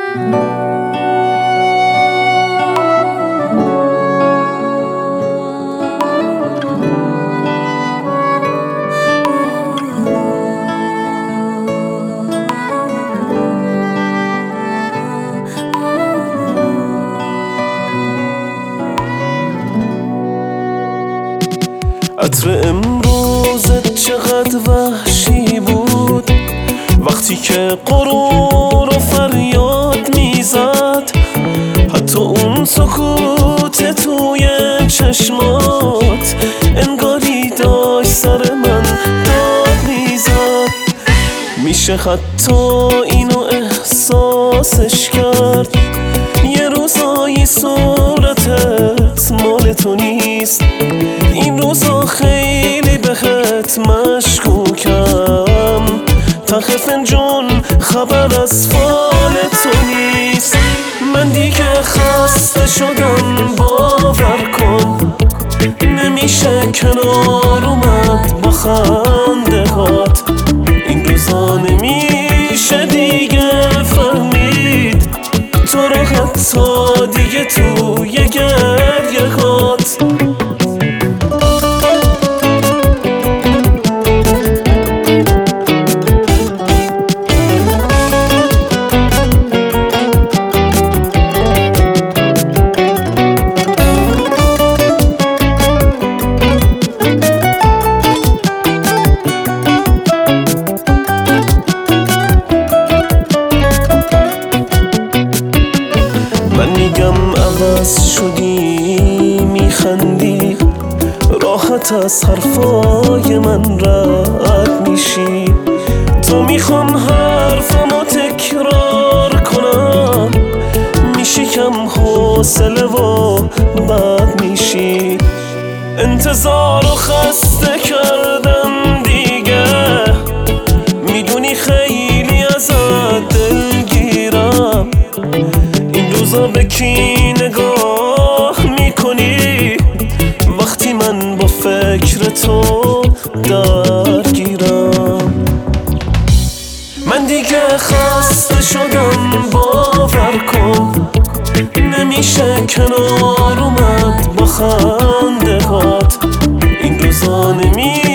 عطر امروزت چقدر وحشی بود، وقتی که غرور و فریاد میزد، حتی اون سکوت توی چشمات انگاری داشت سر من داد میزد. میشه حتی اینو احساسش کرد، یه روزایی صورتت مال تو نیست، این روزا خیلی بهت مشکوکم، ته فنجون خبر از فال تو نیست. من دیگه خسته شدم باور کن، نمیشه کنار اومد با خنده هات، این روزا نمیشه دیگه فهمید تو رو حتی دیگه توی گریه هات. من میگم عوض شدی، میخندی، راحت از حرفای من رد میشی، تو میخوام حرفمو تکرار کنم، میشی کم حوصله و بد میشی. انتظار و خسته کردم دیگه، میدونی خیلی ازت دلگیرم، این روزا به کی نگاه میکنی وقتی من با فکر تو درگیرم؟ من دیگه خسته شدم باور کن، نمیشه کنار اومد با خنده هات، این روزا نمیشه